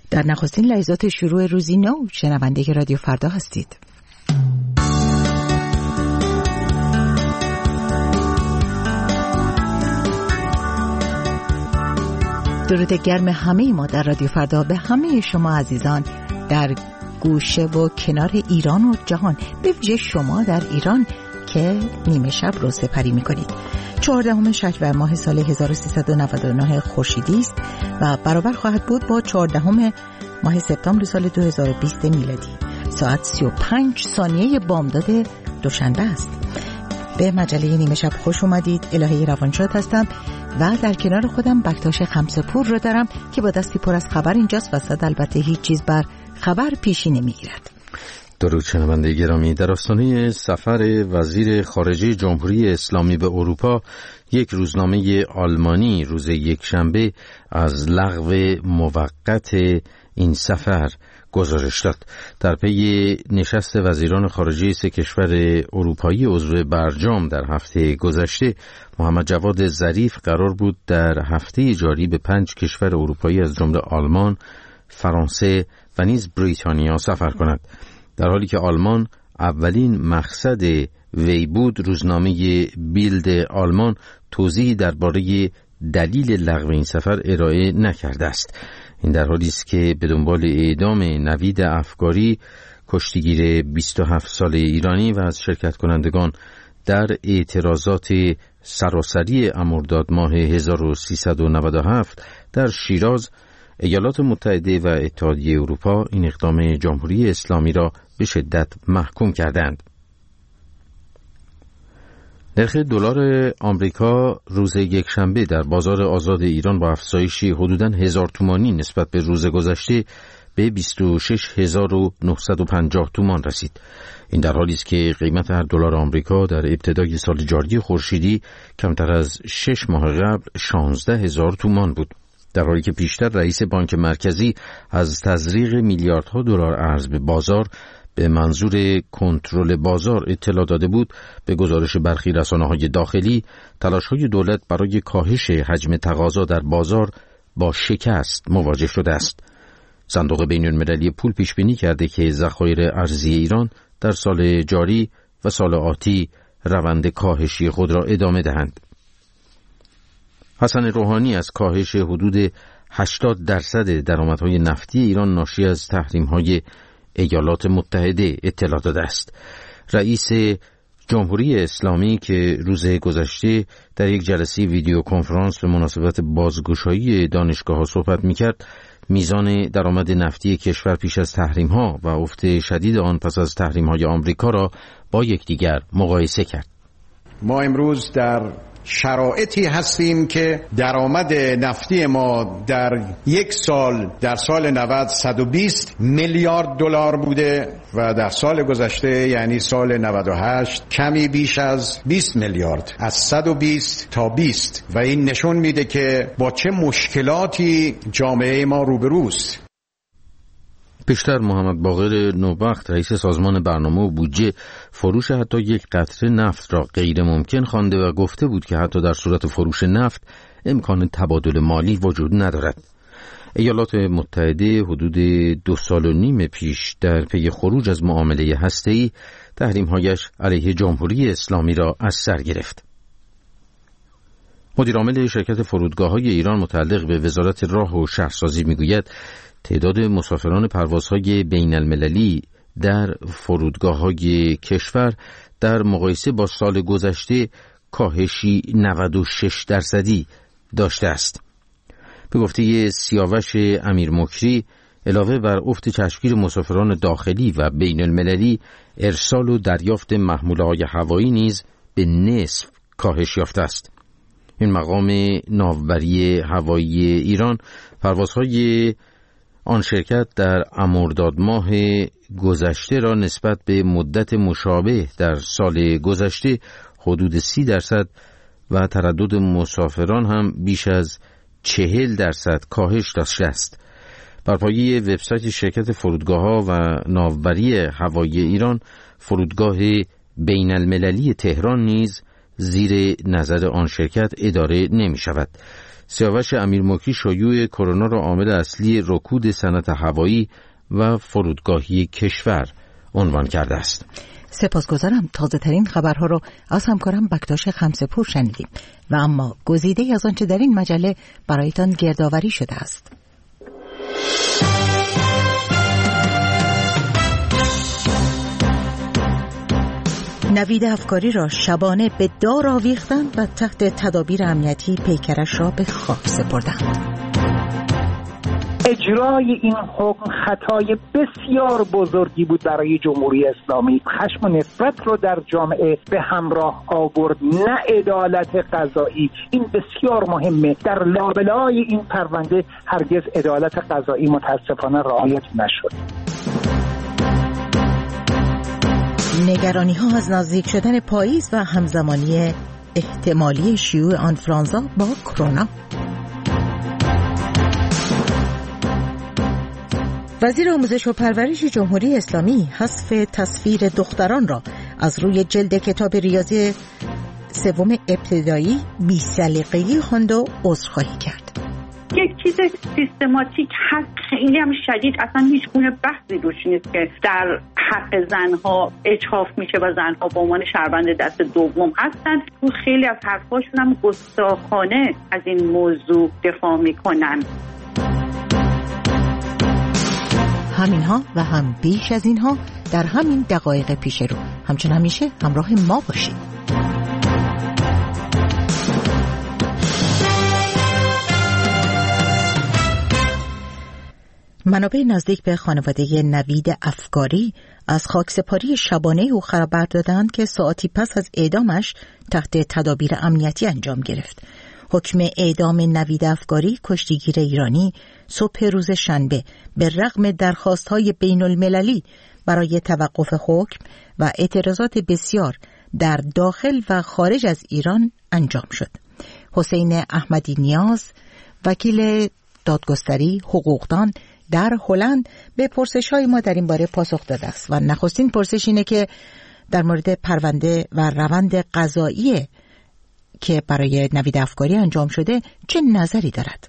در نخستین لحظات شروع روزی نو شنونده رادیو فردا هستید. درود گرم همه ما در رادیو فردا به همه شما عزیزان در گوشه و کنار ایران و جهان، به ویژه شما در ایران که نیمه شب رو سپری می‌کنید. 14 شهریور ماه سال 1399 خورشیدی است و برابر خواهد بود با 14 ماه سپتامبر سال 2020 میلادی. ساعت 35 ثانیه بامداد دوشنبه است. به مجله نیمه شب خوش اومدید. الهه روانشاد هستم و در کنار خودم بکتاش خمسه‌پور رو دارم که با دستی پر از خبر اینجاست و صد البته هیچ چیز بر خبر پیشی نمیگیرد. درود شنونده گرامی، در آستانه سفر وزیر خارجه جمهوری اسلامی به اروپا، یک روزنامه آلمانی روز یکشنبه از لغو موقت این سفر گزارش داد. در پی نشست وزیران خارجه سه کشور اروپایی عضو برجام در هفته گذشته، محمد جواد ظریف قرار بود در هفته جاری به 5 کشور اروپایی از جمله آلمان، فرانسه و نیز بریتانیا سفر کند. در حالی که آلمان اولین مقصد وی بود، روزنامه بیلد آلمان توضیحی درباره دلیل لغو این سفر ارائه نکرده است. این در حالی است که به دنبال اعدام نوید افکاری، کشتیگیر 27 ساله ایرانی و از شرکت کنندگان در اعتراضات سراسری مرداد ماه 1397 در شیراز، ایالات متحده و اتحادیه اروپا این اقدام جمهوری اسلامی را به شدت محکوم کردند. نرخ دلار آمریکا روز یکشنبه در بازار آزاد ایران با افزایشی حدوداً 1000 تومانی نسبت به روز گذشته به 26950 تومان رسید. این در حالی است که قیمت هر دلار آمریکا در ابتدای سال جاری خورشیدی کمتر از 6 ماه قبل 16000 تومان بود. در حالی که پیشتر رئیس بانک مرکزی از تزریق میلیاردها دلار ارز به بازار به منظور کنترل بازار اطلاع داده بود، به گزارش برخی رسانه‌های داخلی تلاش‌های دولت برای کاهش حجم تقاضا در بازار با شکست مواجه شده است. صندوق بین‌المللی پول پیش‌بینی کرده که ذخایر ارزی ایران در سال جاری و سال آتی روند کاهشی خود را ادامه دهند. حسن روحانی از کاهش حدود 80% درآمدهای نفتی ایران ناشی از تحریم‌های ایالات متحده اطلاع داده است. رئیس جمهوری اسلامی که روز گذشته در یک جلسه ویدیو کنفرانس به مناسبت بازگشایی دانشگاه‌ها صحبت می‌کرد، میزان درآمد نفتی کشور پیش از تحریم‌ها و افت شدید آن پس از تحریم‌های آمریکا را با یکدیگر مقایسه کرد. ما امروز در شرایطی هستیم که درآمد نفتی ما در یک سال، در سال 90 120 میلیارد دلار بوده و در سال گذشته یعنی سال 98 کمی بیش از 20 میلیارد، از 120 تا 20 و این نشون میده که با چه مشکلاتی جامعه ما روبروست. پیشتر محمد باقر نوبخت رئیس سازمان برنامه و بودجه فروش حتی یک قطره نفت را غیر ممکن خوانده و گفته بود که حتی در صورت فروش نفت امکان تبادل مالی وجود ندارد. ایالات متحده حدود 2.5 سال پیش در پی خروج از معامله هسته‌ای تحریم‌هایش علیه جمهوری اسلامی را از سر گرفت. مدیرعامل شرکت فرودگاه‌های ایران متعلق به وزارت راه و شهرسازی می‌گوید تعداد مسافران پروازهای بین المللی در فرودگاه‌های کشور در مقایسه با سال گذشته کاهشی 96% داشته است. به گفته سیاوش امیر مکری، علاوه بر افت چشمگیر مسافران داخلی و بین المللی، ارسال و دریافت محموله‌های هوایی نیز به نصف کاهش یافته است. این مقام ناوبری هوایی ایران پروازهای آن شرکت در مرداد ماه گذشته را نسبت به مدت مشابه در سال گذشته حدود 30% و تردد مسافران هم بیش از 40% کاهش داشته است. بر پایه وبسایت شرکت فرودگاه‌ها و ناوبری هوایی ایران، فرودگاه بین المللی تهران نیز زیر نظر آن شرکت اداره نمی شود. سیاوش امیرملکی شیوع کرونا را عامل اصلی رکود صنعت هوایی و فرودگاهی کشور عنوان کرده است. سپاسگزارم. تازه ترین خبرها رو از همکارم بکتاش خمسه‌پور شنیدیم و اما گزیده از آنچه در این مجله برایتان گردآوری شده است. نوید افکاری را شبانه به دار آویختند و تحت تدابیر امنیتی پیکرش را به خاک سپردند. اجرای این حکم خطای بسیار بزرگی بود برای جمهوری اسلامی. خشم و نفرت رو در جامعه به همراه آورد، نه عدالت قضایی. این بسیار مهمه. در لابلای این پرونده هرگز عدالت قضایی متاسفانه رعایت نشد. نگرانی ها از نزدیک شدن پاییز و همزمانی احتمالی شیوع آنفلانزا با کرونا. وزیر آموزش و پرورش جمهوری اسلامی حذف تصویر دختران را از روی جلد کتاب ریاضی سوم ابتدایی بی‌سلیقگی خواند و عذرخواهی کرد. یک چیز سیستماتیک هست، خیلی هم شدید، اصلا هیچ گونه بحثی روش نیست که در حق زنها اجحاف میشه و زنها به عنوان شهروند دست دوم هستن. تو خیلی از حرفاشون هم گستاخانه از این موضوع دفاع میکنن. همینها و هم بیش از اینها در همین دقایق پیش رو. همچون همیشه همراه ما باشید. منابع نزدیک به خانواده نوید افکاری از خاکسپاری شبانه او خبر دادند که ساعتی پس از اعدامش تحت تدابیر امنیتی انجام گرفت. حکم اعدام نوید افکاری، کشتیگیر ایرانی، صبح روز شنبه به رغم درخواست‌های بین المللی برای توقف حکم و اعتراضات بسیار در داخل و خارج از ایران انجام شد. حسین احمدی نیاز، وکیل دادگستری حقوقدان در هلند، به پرسش‌های ما در این باره پاسخ داده است و نخستین پرسش اینه که در مورد پرونده و روند قضایی که برای نوید افکاری انجام شده چه نظری دارد؟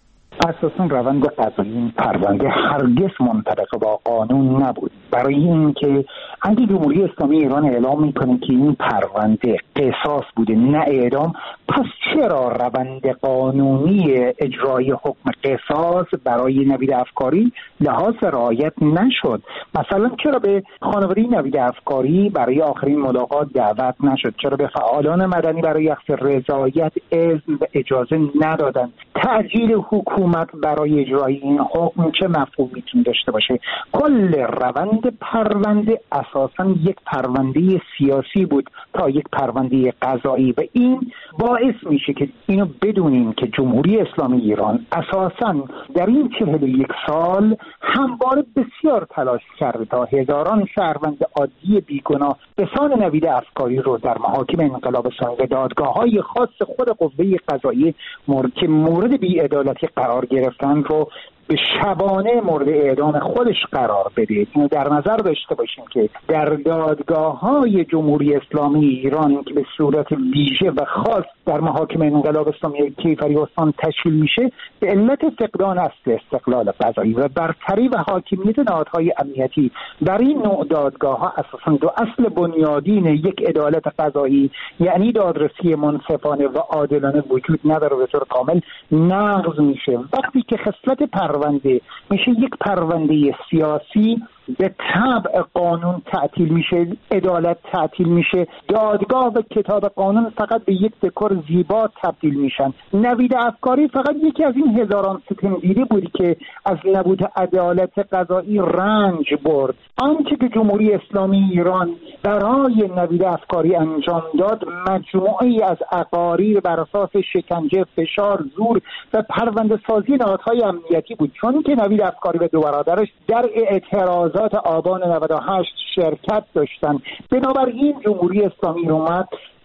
اساساً روند قضایی این پرونده هرگز منطبق با قانون نبود. برای اینکه اگه جمهوری اسلامی ایران اعلام میکنه که این پرونده قصاص بوده نه اعدام، پس چرا روند قانونی اجرای حکم قصاص برای نوید افکاری لحاظ رعایت نشد؟ مثلا چرا به خانواده نوید افکاری برای آخرین ملاقات دعوت نشد؟ چرا به فعالان مدنی برای اخذ رضایت اذن و اجازه ندادند؟ تعجیل حکومت برای اجرای این حکم چه مفهومی میتونه داشته باشه؟ کل روند پرونده اساساً یک پرونده سیاسی بود تا یک پرونده قضایی و این باعث میشه که اینو بدونیم که جمهوری اسلامی ایران اساساً در این 41 سال همواره بسیار تلاش کرده تا هزاران شهروند عادی بیگناه به سان نوید افکاری رو در محاکم انقلاب اسلامی و دادگاه‌های خاص خود قوه قضاییه که مورد بی‌عدالتی قرار گرفتن رو به شبانه مورد اعدام خودش قرار بده. اینو در نظر داشته باشیم که در دادگاه‌های جمهوری اسلامی ایران که به صورت ویژه و خاص در محاکم انقلاب اسلامی کیفری استان تشکیل میشه، به علت فقدان اصل استقلال قضایی و برتری و حاکمیت نهادهای امنیتی در این نوع دادگاه‌ها اساساً دو اصل بنیادین یک عدالت قضایی، یعنی دادرسی منصفانه و عادلانه، وجود نداره، به طور کامل نقض میشه. وقتی که خصلت پرونده میشه یک پرونده سیاسی، به طبع قانون تعطیل میشه، عدالت تعطیل میشه، دادگاه و کتاب قانون فقط به یک دکور زیبا تبدیل میشن. نوید افکاری فقط یکی از این هزاران ستمدیده بود که از نبود عدالت قضایی رنج برد. آنچه که جمهوری اسلامی ایران برای نوید افکاری انجام داد مجموعه‌ای از اقاریر بر اساس شکنجه، فشار، زور و پرونده سازی نهادهای امنیتی بود، چون که نوید افکاری و دو برادرش در اعتراضات آبان 98 شرکت داشتن. بنابراین جمهوری اسلامی اومد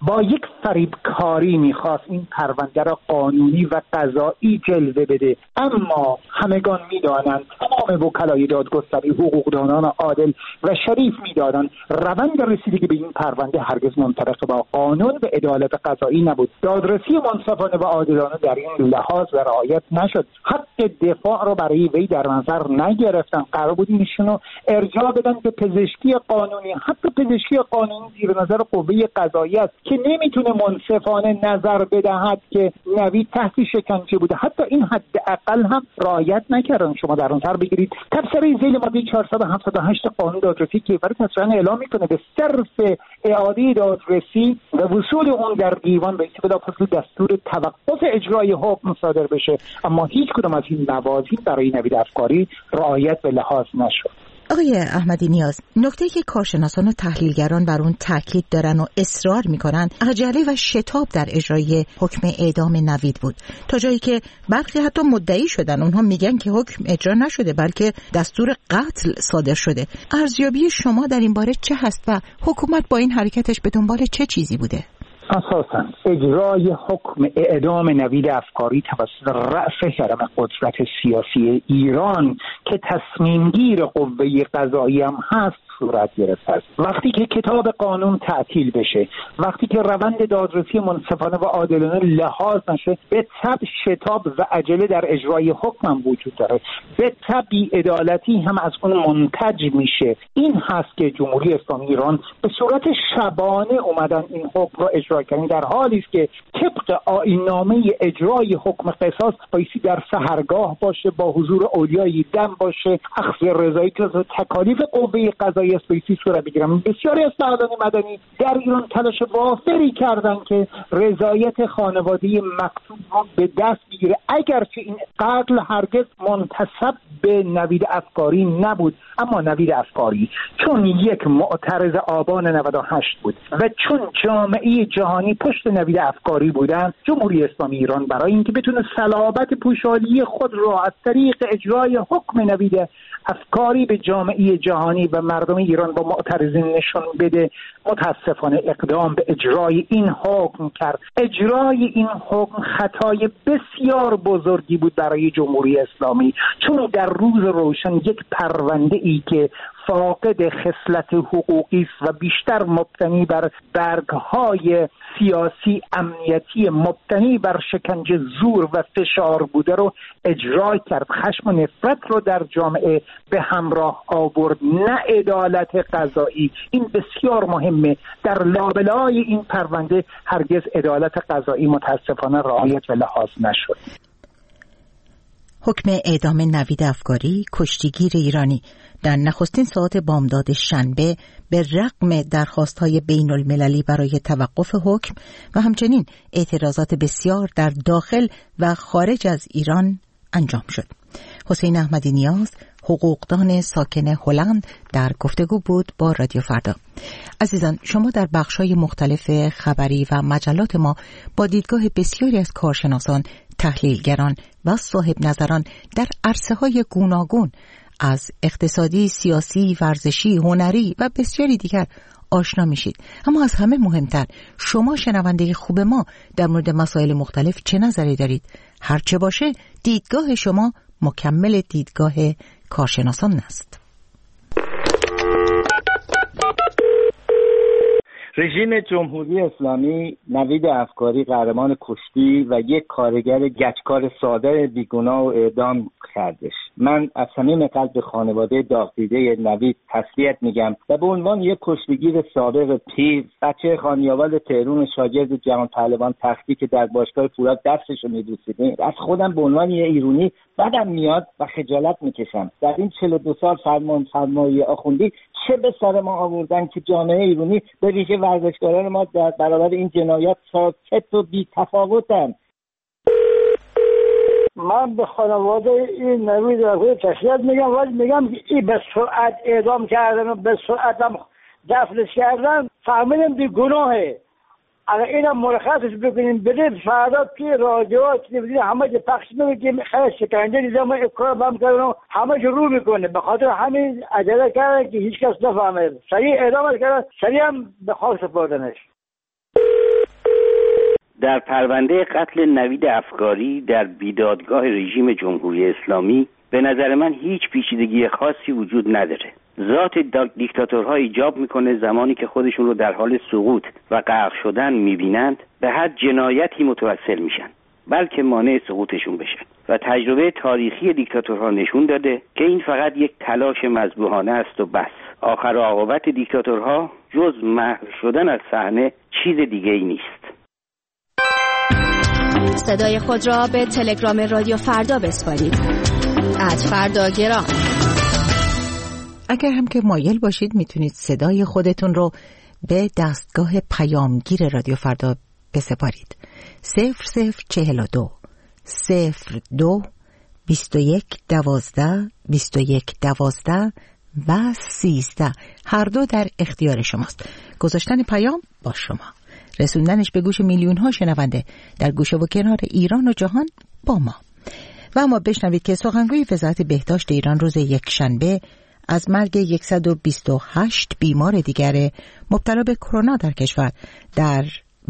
با یک فریبکاری میخواست این پرونده را قانونی و قضایی جلوه بده. اما همگان میدانند، تمام وکلای دادگستری، حقوقدانان عادل و شریف میدانند روند رسیدگی به این پرونده هرگز منطبق با قانون و عدالت قضایی نبود. دادرسی منصفانه و عادلانه در این لحاظ و رعایت نشد. حق دفاع را برای وی در نظر نگرفتن. قرار بود اینشونو ارجاع بدن به پزشکی قانونی. حتی پزشکی قانونی زیر نظر قوه قضایی است که نمیتونه منصفانه نظر بدهد که نوید تحت شکنجه بوده. حتی این حداقل هم رعایت نکردن. شما در نظر بگیرید تبصره ذیل ماده 478 قانون دادرسی کیفر تصریحاً اعلام میکنه به صرف اعاده دادرسی و وصول اون در دیوان به بلافاصله دستور توقف اجرای حکم صادر بشه. اما هیچ کدام از این موازین برای نوید افکاری رعایت به لحاظ نشد. آقای احمدی نیاز، نکته‌ای که کارشناسان و تحلیلگران بر اون تاکید دارن و اصرار میکنن عجله و شتاب در اجرای حکم اعدام نوید بود، تا جایی که برخی حتی مدعی شدن. اونها میگن که حکم اجرا نشده بلکه دستور قتل صادر شده. ارزیابی شما در این باره چه هست و حکومت با این حرکتش به دنبال چه چیزی بوده؟ اساساً اجرای حکم اعدام نوید افکاری توسط رأس هرم قدرت سیاسی ایران که تصمیمگیر قوه قضایی هم هست صورت گرفته است. وقتی که کتاب قانون تعطیل بشه، وقتی که روند دادرسی منصفانه و عادلانه لحاظ نشه، به تبع شتاب و عجله در اجرای حکم هم وجود داره. به تبع بی‌عدالتی هم از اون منتج میشه. این هست که جمهوری اسلامی ایران به صورت شبانه اومدن این حکم رو اجرا کردن، در حالی است که طبق آیین‌نامه اجرای حکم قصاص بایستی در سحرگاه باشه، با حضور اولیای دم باشه، اخذ رضایی که تکالیف قوه قضایی اسپیسی صورت بگیرن. بسیاری از شهدان مدنی در ایران تلاش وافری کردن که رضایت خانواده مقتول رو به دست بگیره، اگرچه این قتل هرگز منتسب به نوید افکاری نبود. اما نوید افکاری چون یک معترض آبان 98 بود و چون جامعه جهانی پشت نوید افکاری بودن، جمهوری اسلامی ایران برای اینکه بتونه صلابت پوشالی خود را از طریق اجرای حکم نوید افکاری به جامعه جهانی و مردم ایران با معترضین نشون بده، متاسفانه اقدام به اجرای این حکم کرد. اجرای این حکم خطای بسیار بزرگی بود برای جمهوری اسلامی، چون در روز روشن یک پرونده ای که فاقد خصلت حقوقی است و بیشتر مبتنی بر برگهای سیاسی امنیتی مبتنی بر شکنجه، زور و فشار بوده رو اجرا کرد. خشم و نفرت رو در جامعه به همراه آورد، نه عدالت قضایی. این بسیار مهمه. در لابلای این پرونده هرگز عدالت قضایی متاسفانه رعایت و لحاظ نشد. حکم اعدام نوید افکاری، کشتیگیر ایرانی، در نخستین ساعات بامداد شنبه به رغم درخواست‌های بین‌المللی برای توقف حکم و همچنین اعتراضات بسیار در داخل و خارج از ایران انجام شد. حسین احمدی نیاز، حقوقدان ساکن هلند، در گفتگو بود با رادیو فردا. عزیزان، شما در بخش‌های مختلف خبری و مجلات ما با دیدگاه بسیاری از کارشناسان، تحلیلگران و صاحب نظران در عرصه‌های گوناگون از اقتصادی، سیاسی، ورزشی، هنری و بسیاری دیگر آشنا میشید. اما از همه مهمتر، شما شنونده خوب ما در مورد مسائل مختلف چه نظری دارید؟ هرچه باشه دیدگاه شما مکمل دیدگاه کارشناسان است. رژیم جمهوری اسلامی نوید افکاری قهرمان کشتی و یک کارگر گچکار ساده بیگناه و اعدام کردش. من از صمیم قلب خانواده داغ‌دیده نوید تسلیت میگم و به عنوان یک کشتیگیر سابق پیر، بچه خانیاوال تهران، شاگرد جهان پهلوان تختی که در باشگاه فولاد درسشو می‌دوسیدیم، از خودم به عنوان یک ایرانی بدم میاد و خجالت میکشم. در این 42 سال فرمانروایی آخوندی چه به سر ما آوردن که جامعه ایرانی به ویژه ورزشکاران ما در برابر این جنایات ساکت و بی‌تفاوتن. من به خانواده این نوید افکاری تسلیت میگم، ولی میگم این به سرعت اعدام کردن و به سرعت هم دفنش کردن فهمیدم بیگناهه. اگر اینم مرخصش بکنیم بدید فردا توی رادیو تلویزیون همه جا پخش میکنیم خیلی شکنجه دیدم و اکرار بهم کردن و همه جا رو میکنه. به خاطر همین عجله کردن که هیچ کس نفهمه. سریع اعدامش کردن، سریع هم به خاک سپردنش. در پرونده قتل نوید افکاری در بیدادگاه رژیم جمهوری اسلامی به نظر من هیچ پیچیدگی خاصی وجود نداره. ذات دیکتاتورها ایجاب میکنه زمانی که خودشون رو در حال سقوط و غرق شدن میبینند به هر جنایتی متوسل میشن بلکه مانع سقوطشون بشن و تجربه تاریخی دیکتاتورها نشون داده که این فقط یک تلاش مذبوحانه است و بس. آخر عاقبت دیکتاتورها جز محو شدن از صحنه چیز دیگه ای نیست. صدای خود را به تلگرام رادیو فردا بسپارید. @فرداگرام. اگر هم که مایل باشید میتونید صدای خودتون رو به دستگاه پیامگیر رادیو فردا بسپارید. 0042 02 21 12 21 12 و 13 هر دو در اختیار شماست. گذاشتن پیام با شما، رسوندنش به گوش میلیون ها شنونده در گوشه و کنار ایران و جهان با ما. و اما بشنوید که سخنگوی وزارت بهداشت ایران روز یکشنبه از مرگ 128 بیمار دیگر مبتلا به کرونا در کشور در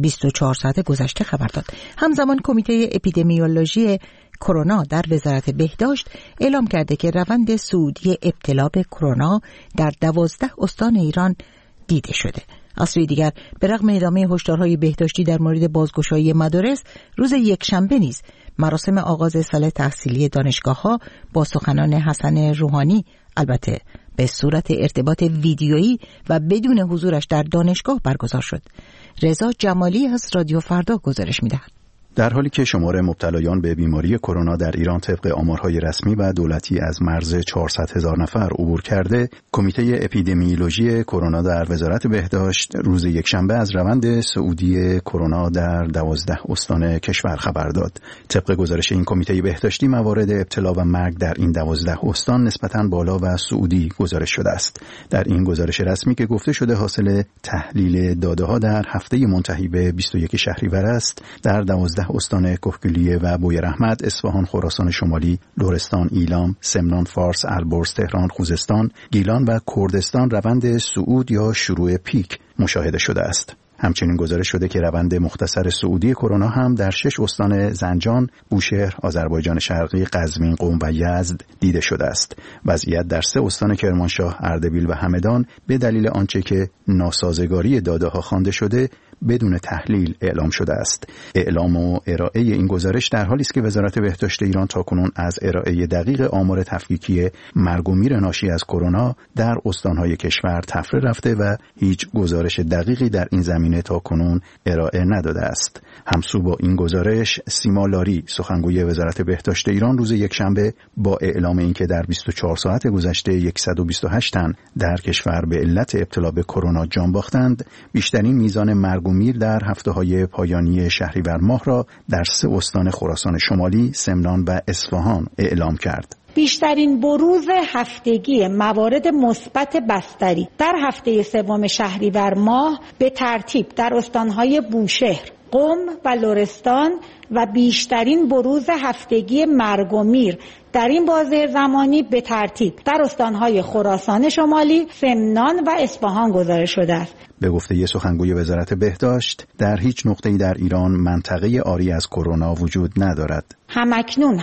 24 ساعت گذشته خبر داد. همزمان کمیته اپیدمیولوژی کرونا در وزارت بهداشت اعلام کرده که روند صعودی ابتلا به کرونا در 12 استان ایران دیده شده. از سوی دیگر به رغم ادامه هشدارهای بهداشتی در مورد بازگشایی مدارس، روز یکشنبه نیز مراسم آغاز سال تحصیلی دانشگاه‌ها با سخنان حسن روحانی، البته به صورت ارتباط ویدیویی و بدون حضورش در دانشگاه برگزار شد. رضا جمالی از رادیو فردا گزارش می‌دهد. در حالی که شمار مبتلایان به بیماری کرونا در ایران طبق آمارهای رسمی و دولتی از مرز 400,000 نفر عبور کرده، کمیته اپیدمیولوژی کرونا در وزارت بهداشت روز یکشنبه از روند صعودی کرونا در 12 استان کشور خبر داد. طبق گزارش این کمیته بهداشتی، موارد ابتلا و مرگ در این 12 استان نسبتاً بالا و صعودی گزارش شده است. در این گزارش رسمی که گفته شده حاصل تحلیل داده‌ها در هفته منتهی به 21 شهریور است، در 12 استان کهگیلویه و بویراحمد، اصفهان، خراسان شمالی، لرستان، ایلام، سمنان، فارس، البرز، تهران، خوزستان، گیلان و کردستان روند صعود یا شروع پیک مشاهده شده است. همچنین گزارش شده که روند مختصر صعودی کرونا هم در 6 استان زنجان، بوشهر، آذربایجان شرقی، قزوین، قم و یزد دیده شده است. وضعیت در 3 استان کرمانشاه، اردبیل و همدان به دلیل آنچه که ناسازگاری داده‌ها خوانده شده بدون تحلیل اعلام شده است. اعلام و ارائه این گزارش در حالی است که وزارت بهداشت ایران تاکنون از ارائه دقیق آمار تفکیکی مرگ و میر ناشی از کرونا در استان‌های کشور طفره رفته و هیچ گزارش دقیقی در این زمینه تاکنون ارائه نداده است. همسو با این گزارش، سیما لاری، سخنگوی وزارت بهداشت ایران، روز یکشنبه با اعلام اینکه در 24 ساعت گذشته 128 تن در کشور به علت ابتلا به کرونا جان باختند، بیشترین میزان مرگ و میر در هفته‌های پایانی شهریور ماه را در 3 استان خراسان شمالی، سمنان و اصفهان اعلام کرد. بیشترین بروز هفتگی موارد مثبت بستری در هفته 3 شهریور ماه به ترتیب در استان‌های بوشهر، قم و لرستان و بیشترین بروز هفتگی مرگ و میر در این بازه زمانی به ترتیب در استان‌های خراسان شمالی، سمنان و اصفهان گزارش شده است. به گفته سخنگوی وزارت بهداشت، در هیچ نقطه‌ای در ایران منطقه عاری از کرونا وجود ندارد. همکنون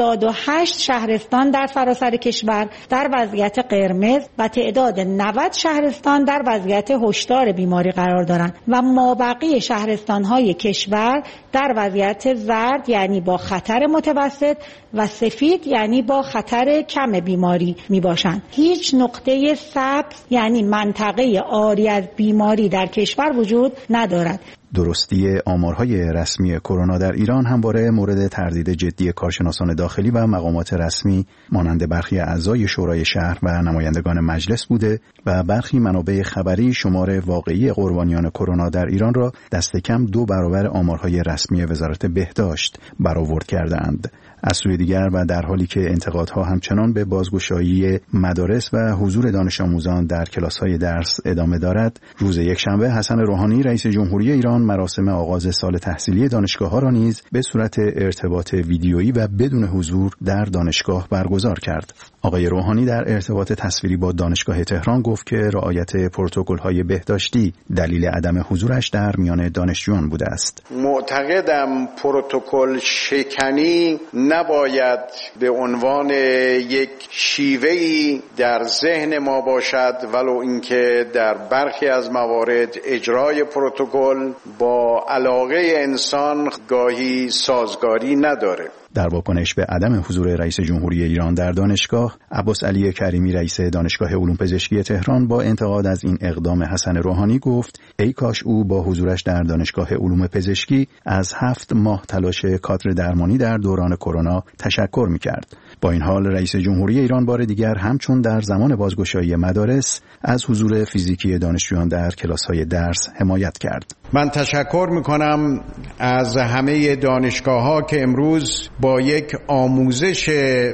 88 شهرستان در سراسر کشور در وضعیت قرمز و تعداد 90 شهرستان در وضعیت هشدار بیماری قرار دارند و مابقی شهرستان‌های کشور در وضعیت زرد یعنی با خطر متوسط و سفید یعنی با خطر کم بیماری می باشند. هیچ نقطه سبز یعنی منطقه عاری از بیماری در کشور وجود ندارد. درستی آمارهای رسمی کرونا در ایران همواره مورد تردید جدی کارشناسان داخلی و مقامات رسمی مانند برخی اعضای شورای شهر و نمایندگان مجلس بوده و برخی منابع خبری شمار واقعی قربانیان کرونا در ایران را دست کم 2 برابر آمارهای رسمی وزارت بهداشت برآورد کرده‌اند. از سوی دیگر و در حالی که انتقادها همچنان به بازگشایی مدارس و حضور دانش آموزان در کلاس‌های درس ادامه دارد، روز یکشنبه حسن روحانی رئیس جمهوری ایران تهران مراسم آغاز سال تحصیلی دانشگاه‌ها را نیز به صورت ارتباط ویدیویی و بدون حضور در دانشگاه برگزار کرد. آقای روحانی در ارتباط تصویری با دانشگاه تهران گفت که رعایت پروتکل‌های بهداشتی دلیل عدم حضورش در میان دانشجویان بوده است. معتقدم پروتکل شکنی نباید به عنوان یک شیوه‌ای در ذهن ما باشد، ولو اینکه در برخی از موارد اجرای پروتکل با علاقه انسان گاهی سازگاری نداره. در واکنش به عدم حضور رئیس جمهوری ایران در دانشگاه، عباس علی کریمی رئیس دانشگاه علوم پزشکی تهران با انتقاد از این اقدام حسن روحانی گفت ای کاش او با حضورش در دانشگاه علوم پزشکی از 7 ماه تلاش کادر درمانی در دوران کرونا تشکر می‌کرد. با این حال رئیس جمهوری ایران بار دیگر همچون در زمان بازگشایی مدارس از حضور فیزیکی دانشجویان در کلاس‌های درس حمایت کرد. من تشکر می‌کنم از همه دانشگاه‌ها که امروز با یک آموزش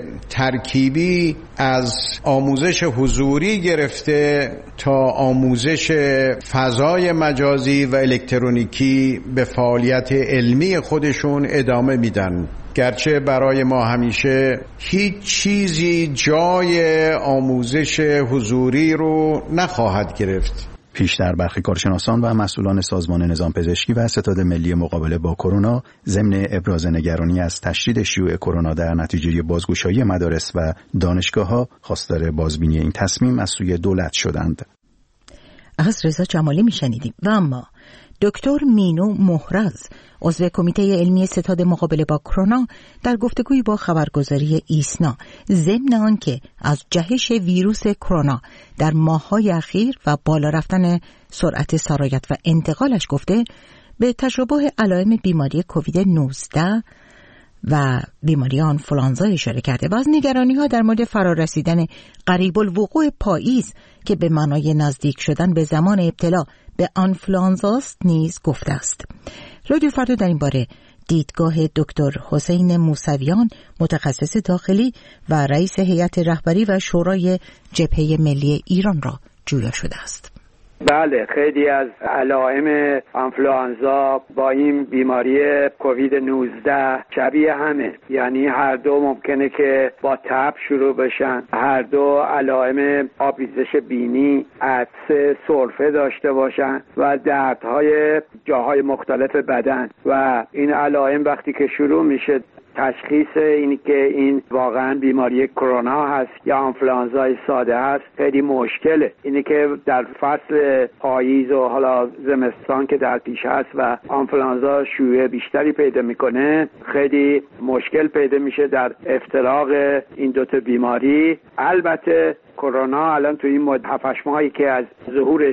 ترکیبی از آموزش حضوری گرفته تا آموزش فضای مجازی و الکترونیکی به فعالیت علمی خودشون ادامه میدن. گرچه برای ما همیشه هیچ چیزی جای آموزش حضوری رو نخواهد گرفت. پیشتر برخی کارشناسان و مسئولان سازمان نظام پزشکی و ستاد ملی مقابله با کرونا ضمن ابراز نگرانی از تشدید شیوع کرونا در نتیجه بازگشایی مدارس و دانشگاه‌ها خواستار بازبینی این تصمیم از سوی دولت شدند. از رضا جمالی میشنیدیم. و اما دکتر مینو محرز عضو کمیته علمی ستاد مقابله با کرونا در گفتگویی با خبرگزاری ایسنا ضمن آنکه از جهش ویروس کرونا در ماه‌های اخیر و بالا رفتن سرعت سرایت و انتقالش گفته به تجربه علائم بیماری کووید 19 و بیماری آنفولانزا اشاره کرده و از نگرانی‌ها در مورد فرارسیدن قریب الوقوع پاییز که به معنای نزدیک شدن به زمان ابتلا به آنفولانزاست نیز گفته است. رادیو فردا در این باره دیدگاه دکتر حسین موسویان متخصص داخلی و رئیس هیئت رهبری و شورای جبهه ملی ایران را جویا شده است. بله، خیلی از علائم آنفلوانزا با این بیماری کووید 19 شبیه همه، یعنی هر دو ممکنه که با تب شروع بشن، هر دو علائم آبریزش بینی، عطس، سرفه داشته باشن و دردهای جاهای مختلف بدن و این علائم وقتی که شروع میشه تشخیص این که این واقعا بیماری کرونا هست یا آنفلوانزای ساده هست خیلی مشکله. اینه که در فصل پاییز و حالا زمستان که در پیش هست و آنفلوانزا شیوع بیشتری پیدا میکنه خیلی مشکل پیدا میشه در افتراق این دوتا بیماری. البته کرونا الان تو این 7-8 ماهی که از ظهورش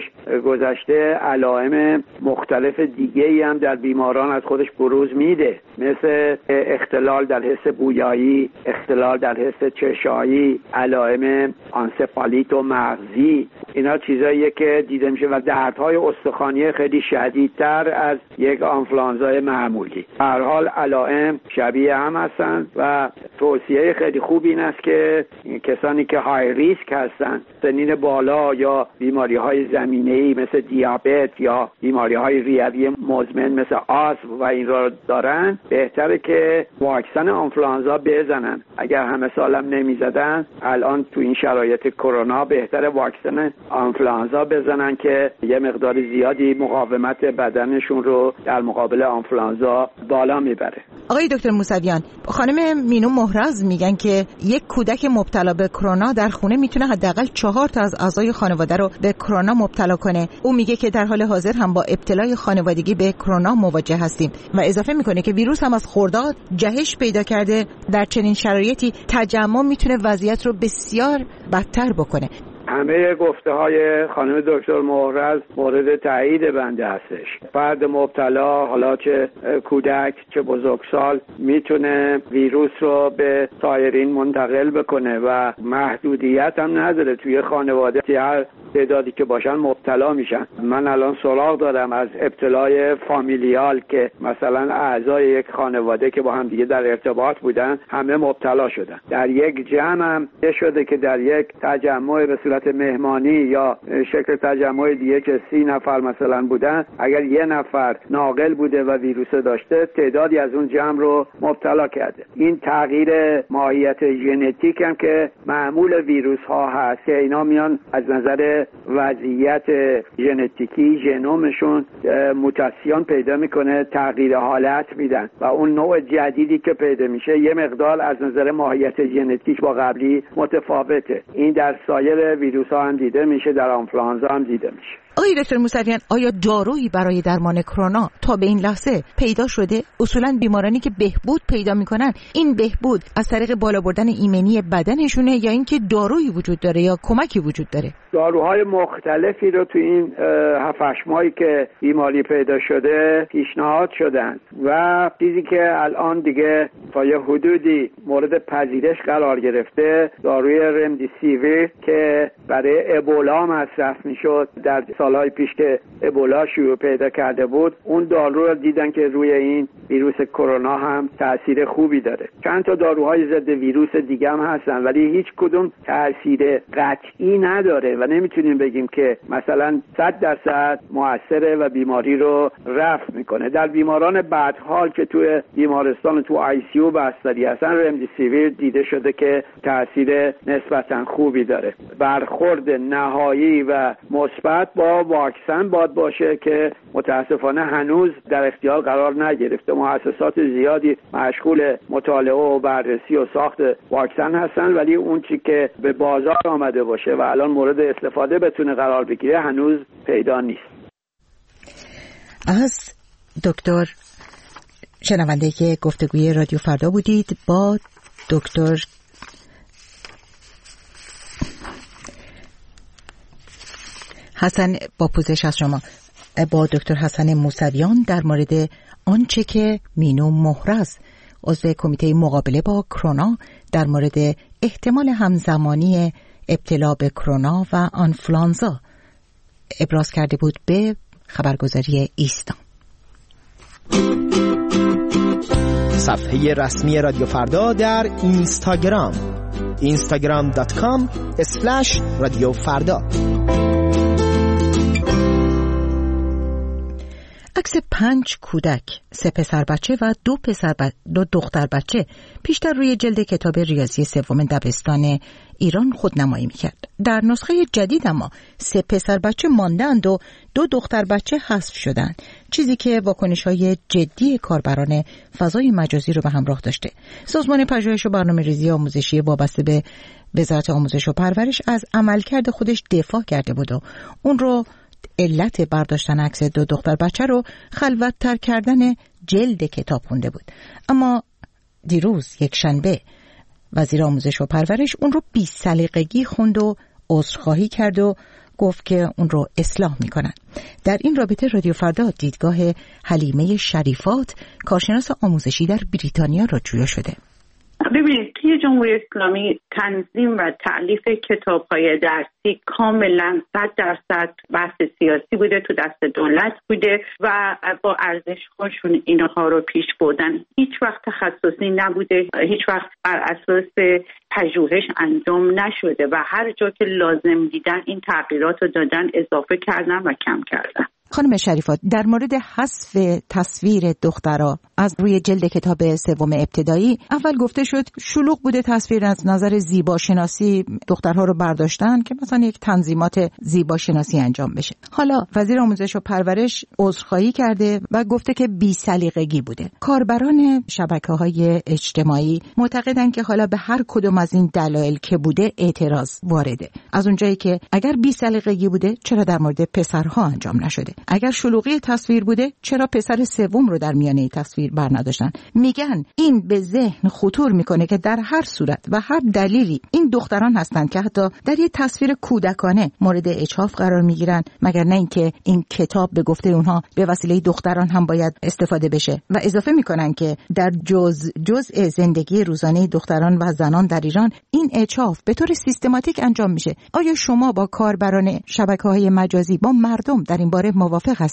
گذشته علائم مختلف دیگه‌ای هم در بیماران از خودش بروز میده، مثل اختلال در حس بویایی، اختلال در حس چشایی، علائم آنسفالیت و مغزی. اینا چیزاییه که دیده میشه و دردهای استخوانی خیلی شدیدتر از یک آنفلوانزای معمولی. به هر حال علائم شبیه هم هستن و توصیه خیلی خوب این است که کسانی که های ریسک هستن، سنین بالا یا بیماری‌های زمینه‌ای مثل دیابت یا بیماری‌های ریوی مزمن مثل آسم و این را دارن، بهتره که واکسن آنفلوانزا بزنن. اگر همه سالم نمیزدن، الان تو این شرایط کرونا بهتره واکسن آنفلوانزا بزنن که یه مقدار زیادی مقاومت بدنشون رو در مقابل آنفلوانزا بالا میبره. آقای دکتر موسویان، خانم مینو محرز میگن که یک کودک مبتلا به کرونا در خونه میتونه حداقل 4 تا از اعضای خانواده رو به کرونا مبتلا کنه. او میگه که در حال حاضر هم با ابتلای خانوادگی به کرونا مواجه هستیم و اضافه میکنه که ویروس هم از خرداد جهش پیدا کرده. در چنین شرایطی تجمع میتونه وضعیت رو بسیار بدتر بکنه. همه گفته های خانم دکتر محرز مورد تایید بنده هستش. فرد مبتلا، حالا چه کودک چه بزرگسال، میتونه ویروس رو به سایرین منتقل بکنه و محدودیت هم نداره. توی خانواده هر تعدادی که باشن مبتلا میشن. من الان سراغ دارم از ابتلای فامیلیال که مثلا اعضای یک خانواده که با هم دیگه در ارتباط بودن همه مبتلا شدن. در یک جمع هم شده که در یک تجمع به صورت صورت مهمانی یا شکل تجمع دیگه که 30 نفر مثلا بودن، اگر یه نفر ناقل بوده و ویروس داشته، تعدادی از اون جمع رو مبتلا کرده. این تغییر ماهیت ژنتیک هم که معمول ویروس ها هست که اینا میان از نظر وضعیت ژنتیکی ژنومشون موتاسیون پیدا میکنه، تغییر حالت میدن و اون نوع جدیدی که پیدا میشه یه مقدار از نظر ماهیت ژنتیک با قبلی متفاوته. این در سایر ویروس ها هم دیده میشه، در آنفلوانزا هم دیده میشه. آقای دکتر موسویان، آیا دارویی برای درمان کرونا تا به این لحظه پیدا شده؟ اصولا بیمارانی که بهبود پیدا میکنن، این بهبود از طریق بالا بردن ایمنی بدنشونه یا اینکه دارویی وجود داره یا کمکی وجود داره؟ داروهای مختلفی رو تو این 7-8 ماهی که بیماری پیدا شده پیشنهاد شدن و چیزی که الان دیگه تا یه حدودی مورد پذیرش قرار گرفته، داروی رمدیسیویر که برای ابولا مصرف میشد در سالهای پیش که ابولا شیوع پیدا کرده بود. اون دارو رو دیدن که روی این ویروس کرونا هم تأثیر خوبی داره. چند تا داروهای ضد ویروس دیگه هم هستن ولی هیچ کدوم تأثیر قطعی نداره و نمیتونیم بگیم که مثلا 100% موثره و بیماری رو رفع میکنه. در بیماران بدحال که توی بیمارستان تو آی سی یو بستری هستن، رمدیسیویر دیده شده که تأثیر نسبتا خوبی داره. برخورد نهایی و مثبت با واکسن باید باشه که متاسفانه هنوز در اختیار قرار نگرفته. مؤسسات زیادی مشغول مطالعه و بررسی و ساخت واکسن هستن ولی اون چی که به بازار آمده باشه و الان مورد استفاده بتونه قرار بگیره هنوز پیدا نیست. از دکتر شنونده که گفتگوی رادیو فردا بودید با دکتر حسن، با پوزش از شما، با دکتر حسن موسویان در مورد آنچه که مینو محرز عضو کمیته مقابله با کرونا در مورد احتمال همزمانی ابتلا به کرونا و آنفلوانزا ابراز کرده بود به خبرگزاری ایستا. صفحه رسمی رادیو فردا در اینستاگرام instagram.com/رادیو فردا. عکس 5 کودک، 3 پسر بچه و 2 دختر بچه پیشتر روی جلد کتاب ریاضی سوم دبستان ایران خودنمایی میکرد. در نسخه جدید اما 3 پسر بچه ماندند و 2 دختر بچه حذف شدند، چیزی که واکنش‌های جدی کاربران فضای مجازی رو به همراه داشته. سازمان پژوهش و برنامه‌ریزی آموزشی وابسته به وزارت آموزش و پرورش از عملکرد خودش دفاع کرده بود و اون رو علت برداشتن عکس 2 دختر بچه رو خلوت‌تر کردن جلد کتاب خونده بود. اما دیروز یک شنبه وزیر آموزش و پرورش اون رو بی‌سلیقگی خوند و عذرخواهی کرد و گفت که اون رو اصلاح میکنن. در این رابطه رادیو فردا دیدگاه حلیمه شریفات، کارشناس آموزشی در بریتانیا را جویا شده. ببینید، توی جمهوری اسلامی تنظیم و تألیف کتاب‌های درسی کاملا 100% بحث سیاسی بوده، تو دست دولت بوده و با ارزش‌هاشون اینها رو پیش بردن. هیچ وقت تخصصی نبوده، هیچ وقت بر اساس پژوهش انجام نشده و هر جا که لازم دیدن این تغییرات رو دادن، اضافه کردن و کم کردن. خانم شریفات، در مورد حذف تصویر دخترها از روی جلد کتاب سوم ابتدایی، اول گفته شد شلوغ بوده تصویر، از نظر زیباشناسی دخترها رو برداشتن که مثلا یک تنظیمات زیباشناسی انجام بشه. حالا وزیر آموزش و پرورش عذرخواهی کرده و گفته که بی‌سلیقگی بوده. کاربران شبکه‌های اجتماعی معتقدن که حالا به هر کدوم از این دلایل که بوده اعتراض وارده. از اونجایی که اگر بی‌سلیقگی بوده چرا در مورد پسرها انجام نشده؟ اگر شلوغی تصویر بوده چرا پسر سوم رو در میانه تصویر برنداشتن؟ میگن این به ذهن خطور میکنه که در هر صورت و هر دلیلی این دختران هستند که حتی در یک تصویر کودکانه مورد اجحاف قرار میگیرن، مگر نه اینکه این کتاب به گفته اونها به وسیله دختران هم باید استفاده بشه. و اضافه میکنن که در جزء زندگی روزانه دختران و زنان در ایران این اجحاف به طور سیستماتیک انجام میشه. آیا شما با کاربران شبکه‌های مجازی، با مردم در این باره موافق هستید؟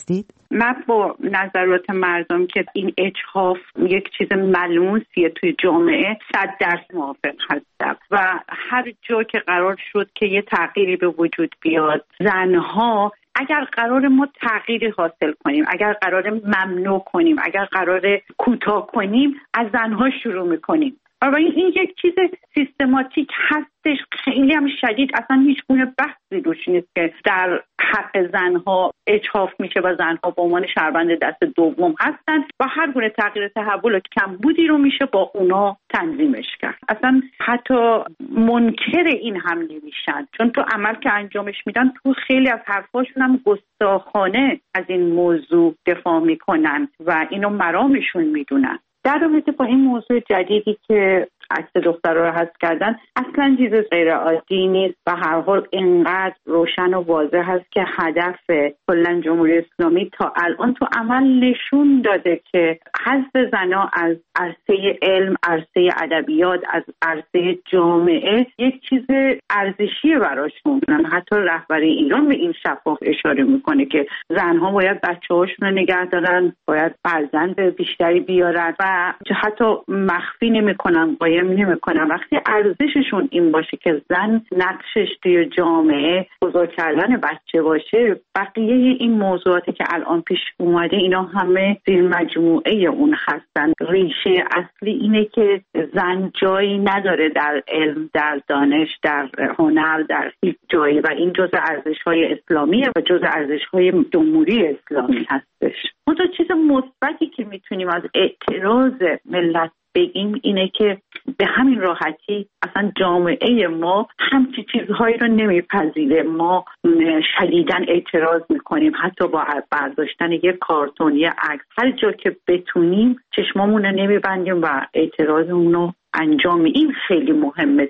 من با نظرات مردم که این اجحاف یک چیز ملموسیه توی جامعه 100% موافق هستم و هر جا که قرار شد که یه تغییری به وجود بیاد، زنها اگر قرار ما تغییری حاصل کنیم، اگر قرار ممنوع کنیم، اگر قرار کوتاه کنیم، از زنها شروع میکنیم. و این یک چیز سیستماتیک هستش، خیلی هم شدید، اصلا هیچ گونه بحثی روش نیست که در حق زنها اجحاف میشه و زنها به عنوان شهروند دست دوم هستن و هر گونه تغییر تحول و کمبودی رو میشه با اونا تنظیمش کرد. اصلا حتی منکر این هم نمیشن، چون تو عمل که انجامش میدن تو خیلی از حرفاشون هم گستاخانه از این موضوع دفاع میکنن و اینو مرامشون میدونن. در رابطه با این موضوع جدیدی که عکس دخترها رو حذف کردن، اصلا چیز غیر عادی نیست و هر حال اینقدر روشن و واضح هست که هدف کلا جمهوری اسلامی تا الان تو عمل نشون داده که حذف زنها از عرصه علم، عرصه ادبیات، از عرصه جامعه یک چیز ارزشی براشون. حتی رهبری ایران به این شفاف اشاره میکنه که زنها باید بچه‌هاشون رو نگه دارن، باید فرزند بیشتری بیارن و حتی مخفی نمیکنن، قایم نمیکنن. وقتی ارزششون این باشه که زن نقشش توی جامعه بزرگ کردن بچه باشه، بقیه این موضوعاتی که الان پیش اومده اینا همه زیر مجموعه اون هستن. ریشه اصلی اینه که زن جایی نداره در علم، در دانش، در هنر، در هیچ جایی و این جزء ارزش‌های اسلامیه و جزء ارزش‌های جمهوری اسلامی هستش. اون دو چیز مثبتی که میتونیم از اعتراض ملت بگیم اینه که به همین راحتی اصلا جامعه ما همچی چیزهایی رو نمیپذیره. ما شدیداً اعتراض میکنیم، حتی با برداشتن یک کارتون، یک عکس، هر جا که بتونیم چشمامون رو نمیبندیم و اعتراضمون رو انجام میدیم. خیلی مهمه.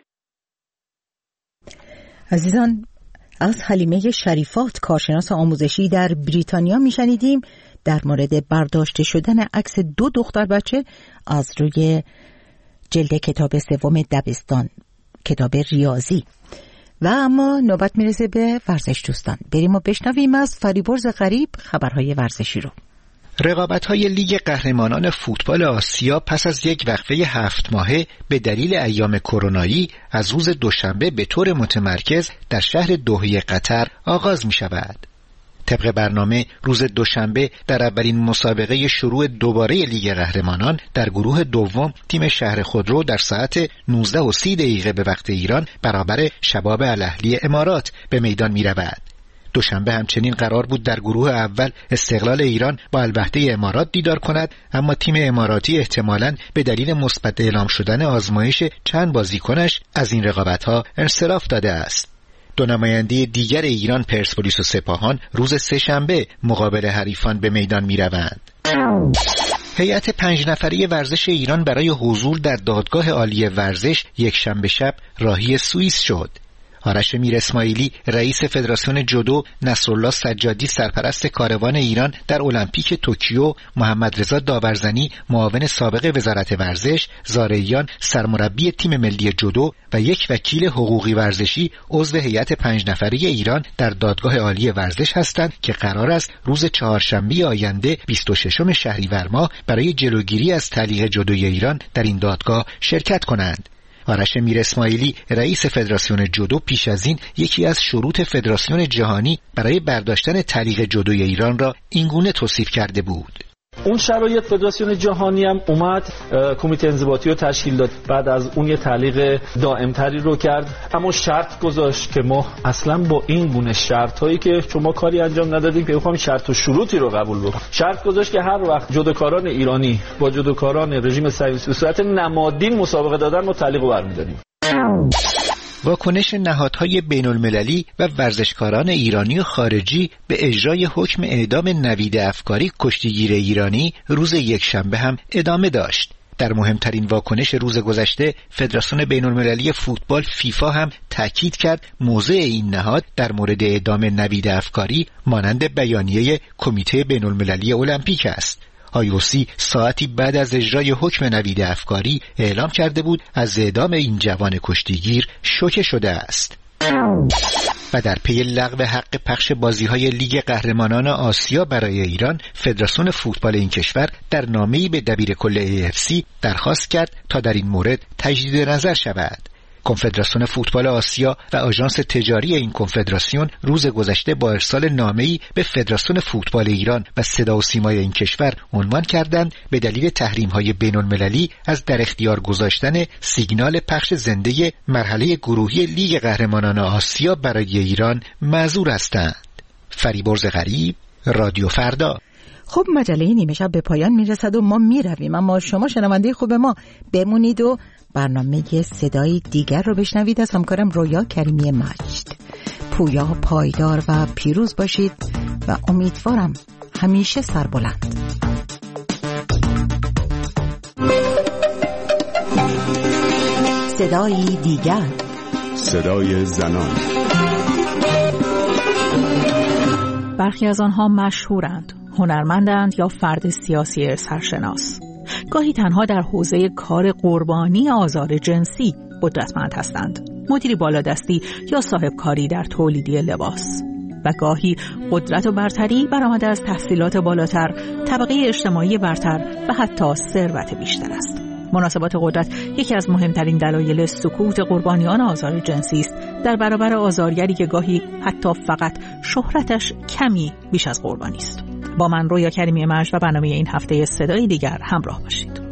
عزیزان، از حلیمه شریفات، کارشناس آموزشی در بریتانیا میشنیدیم در مورد برداشته شدن عکس 2 دختر بچه از روی جلد کتاب 3 دبستان، کتاب ریاضی. و اما نوبت میرسه به ورزش دوستان. بریم و بشنویم از فریبرز غریب خبرهای ورزشی رو. رقابت‌های لیگ قهرمانان فوتبال آسیا پس از یک وقفه 7 ماهه به دلیل ایام کرونایی از روز دوشنبه به طور متمرکز در شهر دوحه قطر آغاز می‌شود. طبق برنامه روز دوشنبه در اولین مسابقه شروع دوباره لیگ قهرمانان در گروه دوم تیم شهر خودرو در ساعت 19:30 به وقت ایران برابر شباب الاهلی امارات به میدان می رود. دوشنبه همچنین قرار بود در گروه اول استقلال ایران با الوحده امارات دیدار کند، اما تیم اماراتی احتمالاً به دلیل مثبت اعلام شدن آزمایش چند بازیکنش از این رقابت‌ها انصراف داده است. 2 نماینده دیگر ایران، پرسپولیس و سپاهان، روز سه‌شنبه مقابل حریفان به میدان می‌روند. هیئت 5 نفره ورزش ایران برای حضور در دادگاه عالی ورزش یک شنبه شب راهی سوئیس شد. آرش میر اسماعیلی رئیس فدراسیون جودو، نصرالله سجادی سرپرست کاروان ایران در المپیک توکیو، محمد رضا داورزنی معاون سابق وزارت ورزش، زارعیان سرمربی تیم ملی جودو و یک وکیل حقوقی ورزشی عضو هیئت 5 نفره ایران در دادگاه عالی ورزش هستند که قرار است روز چهارشنبه آینده 26 شهریور ماه برای جلوگیری از تعلیق جودوی ایران در این دادگاه شرکت کنند. آرش میر اسماعیلی رئیس فدراسیون جودو پیش از این یکی از شروط فدراسیون جهانی برای برداشتن تعلیق جودوی ایران را اینگونه توصیف کرده بود: اون شرایط فدراسیون جهانی هم اومد کمیته انضباطی رو تشکیل داد، بعد از اون یه تعلیق دائم‌تری رو کرد، اما شرط گذاشت که ما اصلا با این گونه شرط‌هایی که شما کاری انجام ندادیم که بخوام شرط و شروطی رو قبول بکنیم. شرط گذاشت که هر وقت جودوکاران ایرانی با جودوکاران رژیم صهیونیستی به صورت نمادین مسابقه دادن ما تعلیق رو برمی‌داریم. واکنش نهادهای بین‌المللی و ورزشکاران ایرانی و خارجی به اجرای حکم اعدام نوید افکاری کشتیگیر ایرانی روز یکشنبه هم ادامه داشت. در مهمترین واکنش روز گذشته، فدراسیون بین‌المللی فوتبال فیفا هم تاکید کرد موضع این نهاد در مورد اعدام نوید افکاری مانند بیانیه کمیته بین‌المللی المپیک است. IOC ساعتی بعد از اجرای حکم نوید افکاری اعلام کرده بود از اعدام این جوان کشتیگیر شوکه شده است. و در پی لغو حق پخش بازی‌های لیگ قهرمانان آسیا برای ایران، فدراسیون فوتبال این کشور در نامه‌ای به دبیرکل AFC درخواست کرد تا در این مورد تجدید نظر شود. کنفدراسیون فوتبال آسیا و آژانس تجاری این کنفدراسیون روز گذشته با ارسال نامه‌ای به فدراسیون فوتبال ایران و صدا و سیمای این کشور عنوان کردند به دلیل تحریم‌های بین‌المللی از در اختیار گذاشتن سیگنال پخش زنده مرحله گروهی لیگ قهرمانان آسیا برای ایران معذور هستند. فریبرز غریب، رادیو فردا. خب مجله نیمه شب به پایان میرسد و ما میرویم، اما شما شنونده خوب ما بمونید و برنامه صدای دیگر رو بشنوید از همکارم رویا کریمی مجد. پویا، پایدار و پیروز باشید و امیدوارم همیشه سربلند. صدای دیگر، صدای زنان. برخی از آنها مشهورند، هنرمندند یا فرد سیاسی سرشناس. گاهی تنها در حوزه کار قربانی آزار جنسی قدرتمند هستند، مدیری بالادستی یا صاحب کاری در تولیدی لباس. و گاهی قدرت و برتری برآمده از تحصیلات بالاتر، طبقه اجتماعی برتر و حتی ثروت بیشتر است. مناسبات قدرت یکی از مهمترین دلایل سکوت قربانیان آزار جنسی است، در برابر آزارگری که گاهی حتی فقط شهرتش کمی بیش از قربانی است. با من رویا کریمی مجد و برنامه این هفته صدای دیگر همراه باشید.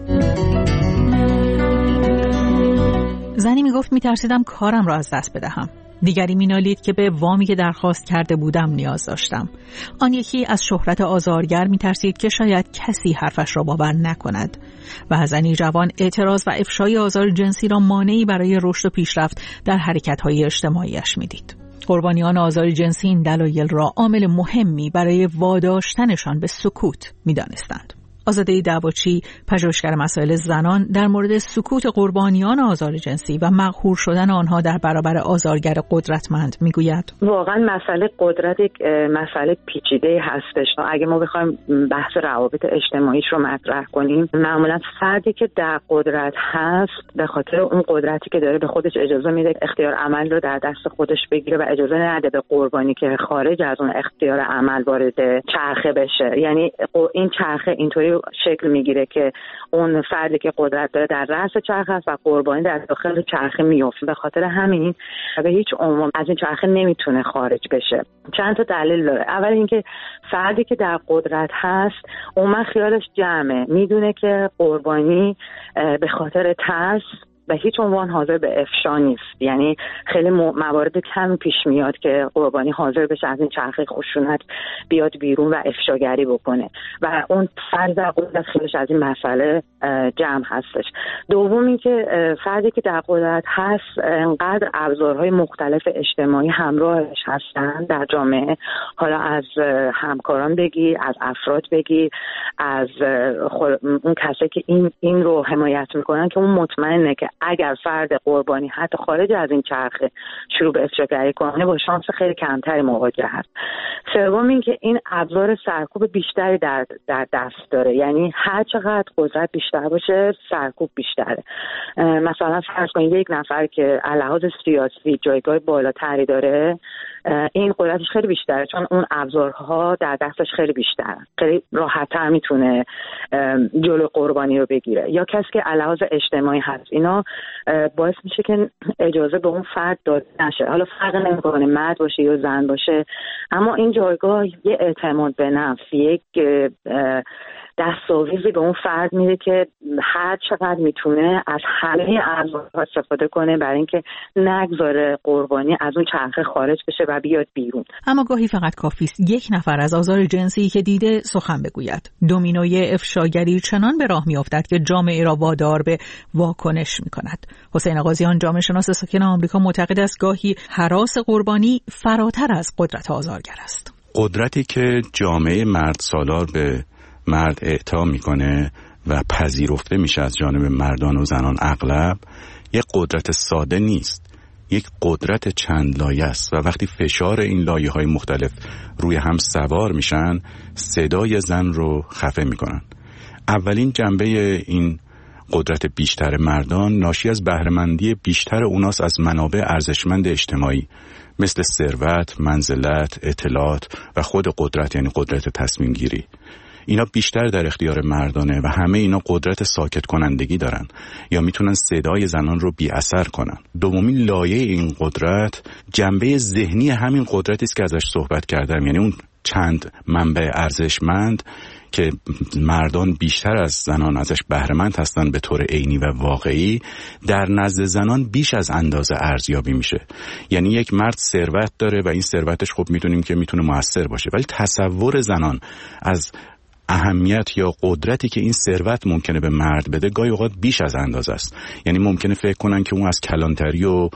زنی میگفت میترسیدم کارم را از دست بدهم. دیگری مینالید که به وامی که درخواست کرده بودم نیاز داشتم. آن یکی از شهرت آزارگر میترسید که شاید کسی حرفش را باور نکند. و زنی جوان اعتراض و افشای آزار جنسی را مانعی برای رشد و پیشرفت در حرکت‌های اجتماعیش میدید. قربانیان آزار جنسی این دلایل را عامل مهمی برای واداشتنشان به سکوت می‌دانستند. آزاده دعواچی، پژوهشگر مسائل زنان، در مورد سکوت قربانیان آزار جنسی و مقهور شدن آنها در برابر آزارگر قدرتمند میگوید: واقعا مسئله قدرت یک مسئله پیچیده هستش. اگه ما بخوایم بحث روابط اجتماعیش رو مطرح کنیم، معمولا فردی که در قدرت هست به خاطر اون قدرتی که داره به خودش اجازه میده اختیار عمل رو در دست خودش بگیره و اجازه نده به قربانی که خارج از اون اختیار عمل وارد چرخه بشه. یعنی این چرخه اینطوری شکل میگیره که اون فردی که قدرت داره در رأس چرخه است و قربانی در داخل چرخه میفته. به خاطر همین به هیچ عنوان از این چرخه نمیتونه خارج بشه. چند تا دلیل داره. اول اینکه فردی که در قدرت هست اون خیالش جمعه، میدونه که قربانی به خاطر ترس به هیچ عنوان حاضر به افشا نیست. یعنی خیلی موارد کم پیش میاد که قربانی حاضر بشه از این چرخه خشونت بیاد بیرون و افشاگری بکنه و اون فرد در قدرت خیلیش از این مسئله جمع هستش. دوم این که فردی که در قدرت هست انقدر ابزارهای مختلف اجتماعی همراهش هستن در جامعه، حالا از همکاران بگی، از افراد بگی، از اون کسایی که این رو حمایت میکنن، که اون مطمئنه که اگر فرد قربانی حتی خارج از این چرخه شروع به افشاگری کنه با شانس خیلی کمتری مواجه هست. سوم این که این ابزار سرکوب بیشتری در دست داره. یعنی هر چقدر قدرت بیشتر باشه سرکوب بیشتره. مثلا فرض کنید یک نفر که لحاظ سیاسی جایگاه بالاتری داره، این قدرتش خیلی بیشتره چون اون ابزارها در دستش خیلی بیشتره، خیلی راحت‌تر میتونه جلو قربانی رو بگیره. یا کسی که لحاظ اجتماعی هست، اینا باعث میشه که اجازه به اون فرد داده نشه. حالا فرق نمیکنه مرد باشه یا زن باشه، اما این جایگاه یه اعتماد به نفس، یک دستاویزی به اون فرد میده که هر چقدر میتونه از همه ابزارها استفاده کنه برای اینکه نگذاره قربانی از اون چرخه خارج بشه و بیاد بیرون. اما گاهی فقط کافی است یک نفر از آزار جنسی که دیده سخن بگوید. دومینوی افشاگری چنان به راه میافتد که جامعه را وادار به واکنش میکند. حسین آغازیان، جامعه شناس ساکن آمریکا، معتقد است گاهی هراس قربانی فراتر از قدرت آزارگر است. قدرتی که جامعه مرد سالار به مرد اعطا میکنه و پذیرفته میشه از جانب مردان و زنان اغلب، یک قدرت ساده نیست، یک قدرت چند لایه است و وقتی فشار این لایه های مختلف روی هم سوار میشن صدای زن رو خفه میکنن. اولین جنبه این قدرت بیشتر مردان ناشی از بهره‌مندی بیشتر اوناست از منابع ارزشمند اجتماعی مثل ثروت، منزلت، اطلاعات و خود قدرت، یعنی قدرت تصمیم گیری. اینا بیشتر در اختیار مردانه و همه اینا قدرت ساکت کنندگی دارن یا میتونن صدای زنان رو بی اثر کنن. دومین لایه این قدرت جنبه ذهنی همین قدرتی است که ازش صحبت کردم، یعنی اون چند منبع ارزشمند که مردان بیشتر از زنان ازش بهره‌مند هستن به طور عینی و واقعی، در نزد زنان بیش از اندازه ارزیابی میشه. یعنی یک مرد ثروت داره و این ثروتش خب میدونیم که میتونه موثر باشه، ولی تصور زنان از اهمیت یا قدرتی که این ثروت ممکنه به مرد بده گاهی اوقات بیش از اندازه است. یعنی ممکنه فکر کنن که اون از کلانتری و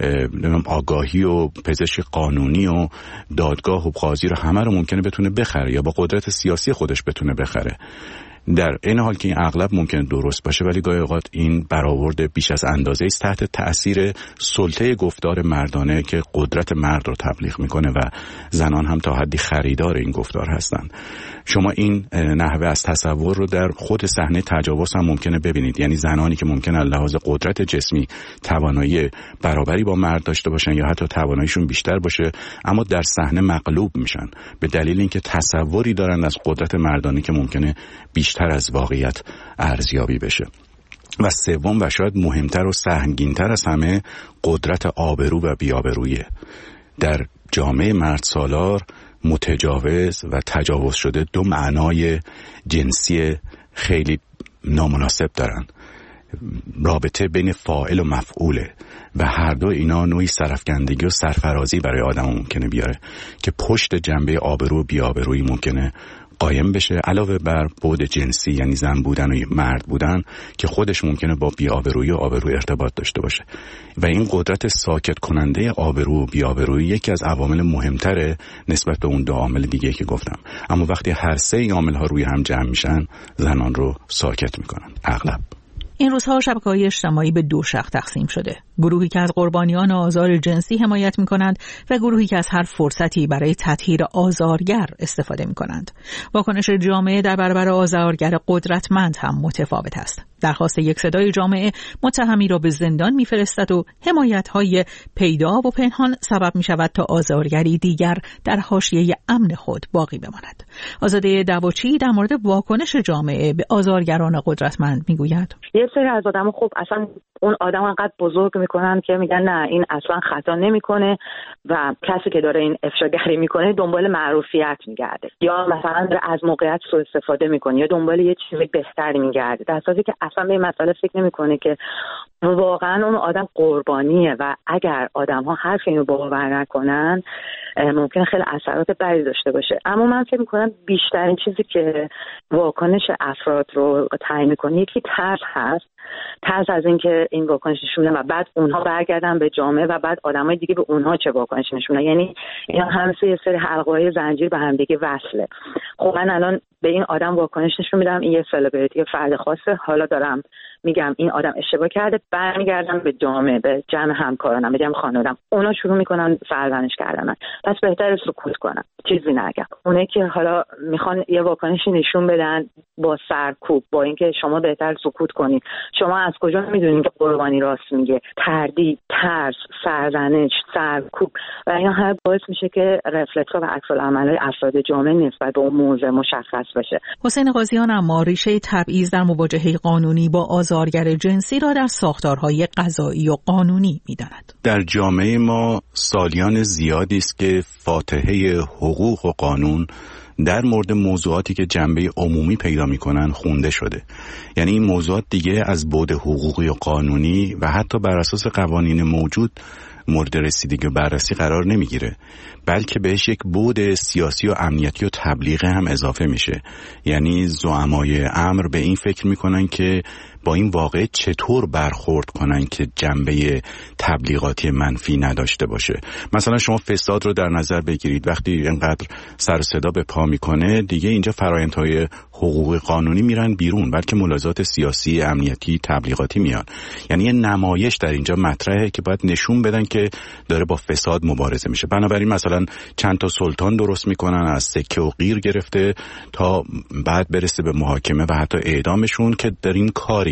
آگاهی و پزشک قانونی و دادگاه و قاضی رو همه رو ممکنه بتونه بخره یا با قدرت سیاسی خودش بتونه بخره. در این حال که این اغلب ممکنه درست باشه، ولی گاهی اوقات این برآورد بیش از اندازه است تحت تأثیر سلطه گفتار مردانه که قدرت مرد رو تبلیغ میکنه و زنان هم تا حدی خریدار این گفتار هستن. شما این نحوه از تصور رو در خود صحنه تجاوز هم ممکنه ببینید، یعنی زنانی که ممکنه از لحاظ قدرت جسمی توانایی برابری با مرد داشته باشن یا حتی تواناییشون بیشتر باشه، اما در صحنه مغلوب میشن به دلیل اینکه تصوری دارن از قدرت مردانه که ممکنه بیشتر از واقعیت ارزیابی بشه. و سوم و شاید مهمتر و سهمگینتر از همه قدرت آبرو و بی‌آبرویی. در جامعه مرد سالار متجاوز و تجاوز شده دو معنای جنسی خیلی نامناسب دارن. رابطه بین فاعل و مفعوله و هر دو اینا نوعی سرفکندگی و سرفرازی برای آدم ممکنه بیاره که پشت جنبه آبرو و بی‌آبرویی ممکنه قایم بشه، علاوه بر بعد جنسی یعنی زن بودن و مرد بودن که خودش ممکنه با بی‌آبرویی و آبرو ارتباط داشته باشه. و این قدرت ساکت کننده آبرو و بی‌آبرویی یکی از عوامل مهمتره نسبت به اون دو عامل دیگه که گفتم. اما وقتی هر سه این عامل‌ها روی هم جمع میشن زنان رو ساکت میکنن اغلب. این روزها شبکه‌های اجتماعی به دو شاخ تقسیم شده. گروهی که از قربانیان آزار جنسی حمایت می‌کنند و گروهی که از هر فرصتی برای تطهیر آزارگر استفاده می‌کنند. واکنش جامعه در برابر آزارگر قدرتمند هم متفاوت است. درخواست یک صدای جامعه متهمی را به زندان می‌فرستد و حمایت‌های پیدا و پنهان سبب می‌شود تا آزارگری دیگر در حاشیه امن خود باقی بماند. آزاده دعواچی در مورد واکنش جامعه به آزارگران قدرتمند می‌گوید: یه سری از آدم‌ها خب اصلا اون آدم انقدر بزرگ میکنن که میگن نه این اصلا خطا نمیکنه و کسی که داره این افشاگری میکنه دنبال معروفیت میگرده یا مثلا داره از موقعیت سوء استفاده میکنه یا دنبال یه چیز بهتری میگرده، در صورتی که اصلا به این مسئله فکر نمیکنه که واقعا اون آدم قربانیه و اگر آدم‌ها حرف اینو باور نکنن ممکنه خیلی اثرات بدی داشته باشه. اما من فکر میکنم بیشترین چیزی که واکنش افراد رو تعیین میکنه یکی ترس هست. ترس از اینکه این واکنش نشونه و بعد اونها برگردن به جامعه و بعد آدمای دیگه به اونها چه واکنش نشونه. یعنی اینا همسه یه سری حلقه‌های زنجیر به هم دیگه وصله. خب من الان به این آدم واکنش نشون میدم، این یه سلبریتی یه فرد خاصه، حالا دارم میگم این آدم اشتباه کرده، برمیگردم به جامعه، به جمع همکارانم، به جمع خانواده‌ام، اونا شروع میکنن سرزنش کردن. پس بهتره سکوت کنم، چیزی نگم. اونایی که حالا میخوان یه واکنشی نشون بدن با سرکوب، با اینکه شما بهتر سکوت کنید. شما از کجا میدونید که قربانی راست میگه؟ تردید، ترس، سرزنش، سرکوب و اینا هر باعث میشه که رفلکس‌ها و عکس‌العمل‌های افراد جامعه نسبت به اون موضوع مشخص بشه. حسین قاضیان اما ریشه تبعیض در مواجهه قانونی با آزارگر جنسی را در ساختارهای قضایی و قانونی می‌داند. در جامعه ما سالیان زیادی است که فاتحه حقوق و قانون در مورد موضوعاتی که جنبه عمومی پیدا می‌کنن خونده شده. یعنی این موضوعات دیگه از بعد حقوقی و قانونی و حتی بر اساس قوانین موجود مورد رسیدگی و بررسی قرار نمیگیره، بلکه بهش یک بعد سیاسی و امنیتی و تبلیغی هم اضافه میشه. یعنی زعمای امر به این فکر میکنن که با این واقعه چطور برخورد کنن که جنبه تبلیغاتی منفی نداشته باشه. مثلا شما فساد رو در نظر بگیرید، وقتی اینقدر سر و صدا به پا میکنه دیگه اینجا فرآیندهای حقوق قانونی میرن بیرون، بلکه ملاحظات سیاسی، امنیتی، تبلیغاتی میان. یعنی یه نمایش در اینجا مطرحه که باید نشون بدن که داره با فساد مبارزه میشه. بنابراین مثلا چند تا سلطان درست میکنن از سکه و قیر گرفته تا بعد برسه به محاکمه و حتی اعدامشون که در این کاری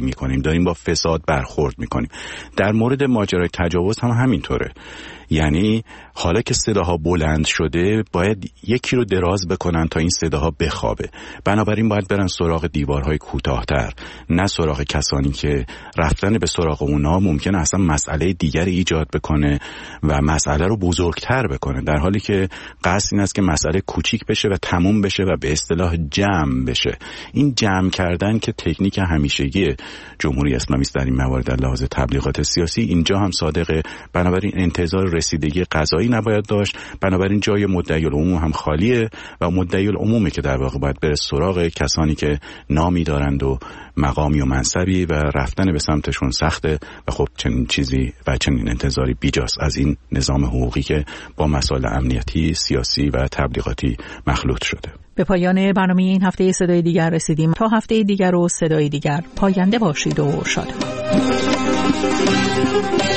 میکنیم، داریم با فساد برخورد میکنیم. در مورد ماجرای تجاوز هم همینطوره. یعنی حالا که صداها بلند شده باید یکی رو دراز بکنن تا این صداها بخوابه. بنابراین باید برن سراغ دیوارهای کوتاه‌تر، نه سراغ کسانی که رفتن به سراغ اونا ممکنه اصلا مسئله دیگری ایجاد بکنه و مسئله رو بزرگتر بکنه، در حالی که قصد این است که مسئله کوچیک بشه و تموم بشه و به اصطلاح جمع بشه. این جمع کردن که تکنیک همیشگی جمهوری اسلامی است در این موارد در لحاظ تبلیغات سیاسی، اینجا هم صادقه. بنابراین انتظار رسیدگی قضایی نباید داشت. بنابراین جای مدعی العموم هم خالیه و مدعی العمومه که در واقع باید بره سراغ کسانی که نامی دارند و مقامی و منصبی و رفتن به سمتشون سخته و خب چنین چیزی و چنین انتظاری بیجاست از این نظام حقوقی که با مسائل امنیتی، سیاسی و تبلیغاتی مخلوط شده. به پایان برنامه این هفته صدای دیگر رسیدیم. تا هفته دیگر و صدای دیگر، پاینده باشید و شاد.